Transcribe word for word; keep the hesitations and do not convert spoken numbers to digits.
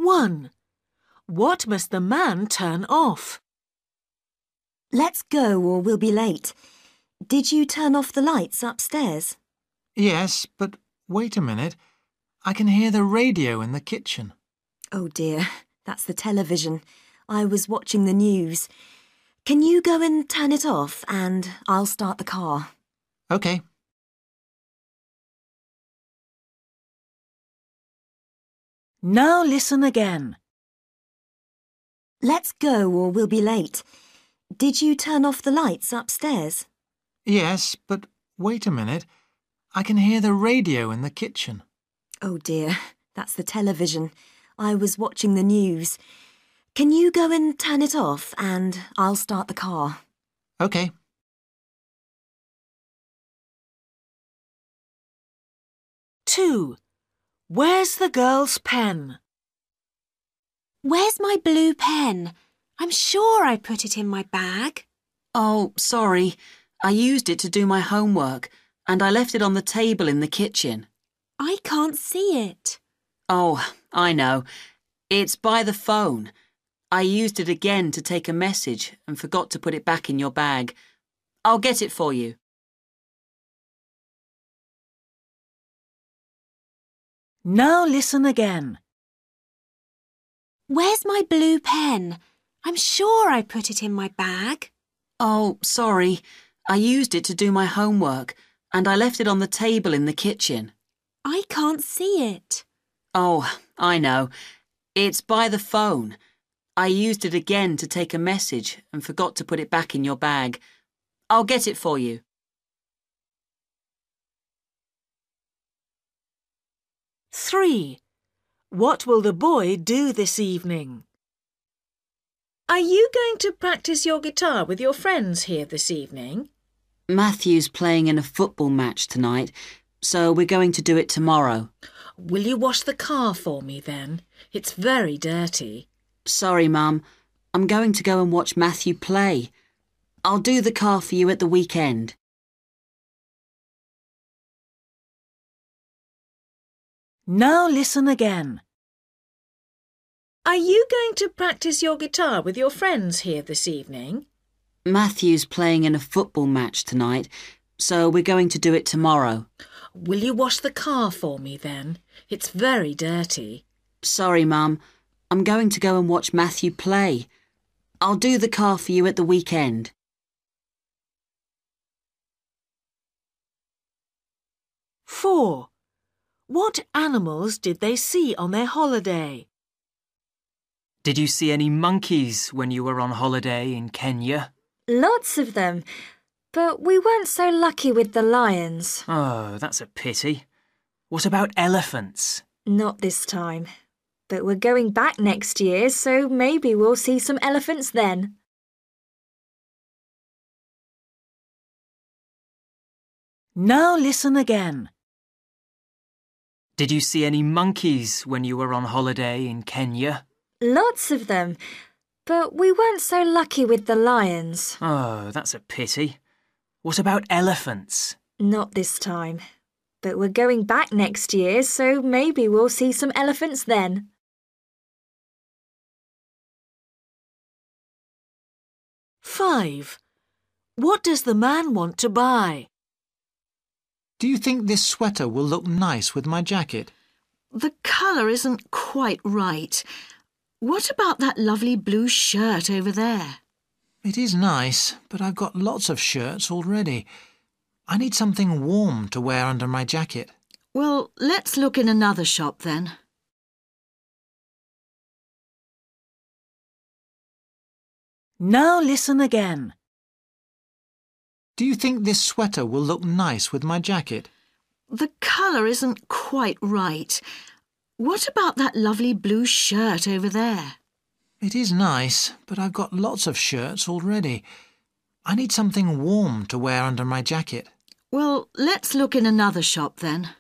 one. What must the man turn off? Let's go or we'll be late. Did you turn off the lights upstairs? Yes, but wait a minute. I can hear the radio in the kitchen. Oh dear, that's the television. I was watching the news. Can you go and turn it off and I'll start the car? OK. Now listen again. Let's go or we'll be late. Did you turn off the lights upstairs? Yes, but wait a minute. I can hear the radio in the kitchen. Oh dear, that's the television. I was watching the news. Can you go and turn it off and I'll start the car? OK. Two. Where's the girl's pen? Where's my blue pen? I'm sure I put it in my bag. Oh, sorry. I used it to do my homework, and I left it on the table in the kitchen. I can't see it. Oh, I know. It's by the phone. I used it again to take a message and forgot to put it back in your bag. I'll get it for you. Now listen again. Where's my blue pen? I'm sure I put it in my bag. Oh, sorry. I used it to do my homework, and I left it on the table in the kitchen. I can't see it. Oh, I know. It's by the phone. I used it again to take a message and forgot to put it back in your bag. I'll get it for you. Three. What will the boy do this evening? Are you going to practice your guitar with your friends here this evening? Matthew's playing in a football match tonight, so we're going to do it tomorrow. Will you wash the car for me then? It's very dirty. Sorry, Mum. I'm going to go and watch Matthew play. I'll do the car for you at the weekend. Now listen again. Are you going to practice your guitar with your friends here this evening? Matthew's playing in a football match tonight, so we're going to do it tomorrow. Will you wash the car for me then? It's very dirty. Sorry, Mum. I'm going to go and watch Matthew play. I'll do the car for you at the weekend. Four. What animals did they see on their holiday? Did you see any monkeys when you were on holiday in Kenya? Lots of them, but we weren't so lucky with the lions. Oh, that's a pity. What about elephants? Not this time. But we're going back next year, so maybe we'll see some elephants then. Now listen again. Did you see any monkeys when you were on holiday in Kenya? Lots of them, but we weren't so lucky with the lions. Oh, that's a pity. What about elephants? Not this time. But we're going back next year, so maybe we'll see some elephants then. Five. What does the man want to buy? Do you think this sweater will look nice with my jacket? The colour isn't quite right. What about that lovely blue shirt over there? It is nice, but I've got lots of shirts already. I need something warm to wear under my jacket. Well, let's look in another shop then. Now listen again. Do you think this sweater will look nice with my jacket? The colour isn't quite right. What about that lovely blue shirt over there? It is nice, but I've got lots of shirts already. I need something warm to wear under my jacket. Well, let's look in another shop then.